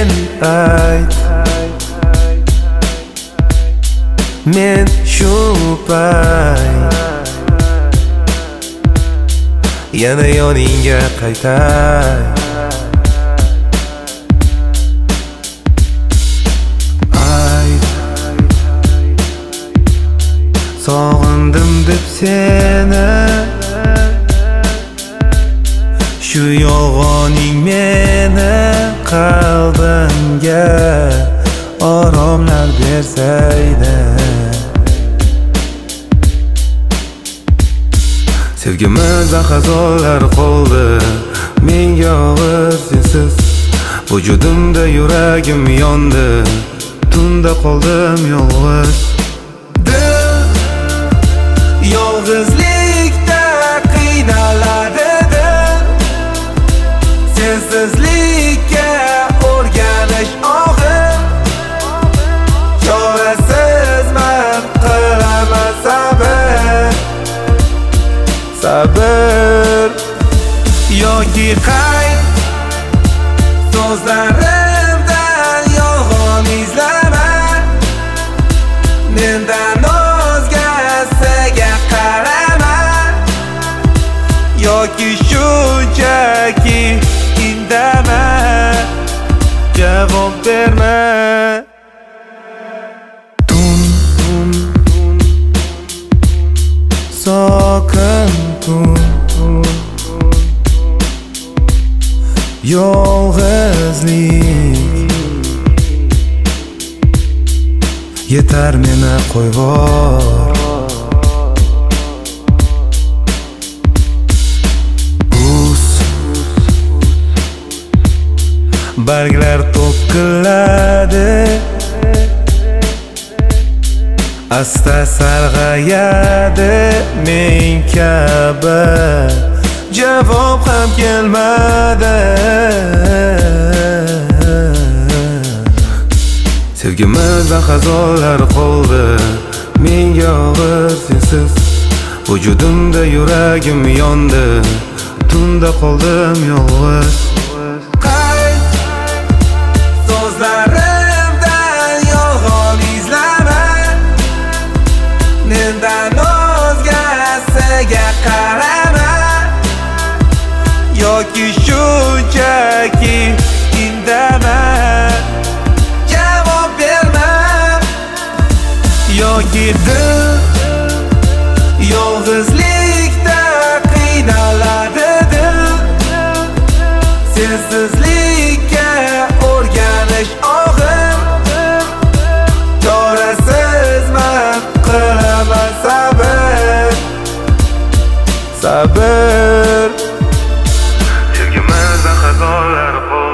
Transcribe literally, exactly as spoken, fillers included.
sen ayt, men shu payt yana yoningga qaytay. Ayt, sog'indim deb seni, shu yolg'oning meni qalbimga oromlar bersaydi. Sevgimizda xazonlar qoldi, menga og'ir sensiz. Vujudimda yuragim yondi, tunda qoldim yolg'iz. Dil yolg'izlikda qiynaladi, dil sensizlikka o'rganish og'ir. Chorasizman, qilaman sabr, sabr yoki qayt. So'zlarimdan yolg'on izlama, mendan o'zgasiga qarama, yoki shunchaki indama, javob berma. Tun, tun, sokin tun, yolg'izlik yetar meni qo'yvor. Buz barglar to'kiladi, asta sarg'ayadi, men kabi javob ham kelmadi. Sevgimizda xazonlar qoldi, menga og'ir sensiz. Vujudimda yuragim yondi, tunda qoldim yolg'iz. Qayt, so'zlarimdan yolg'on izlama, mendan o'zgasiga qarama, yoki shunchaki indama, javob berma. Yoki dil yolg'izlikda qiynaladi, dil sensizlikka o'rganish og'ir. Chorasizman, qilaman sabr, sabr. Sevgimizda xazonlar qoldi.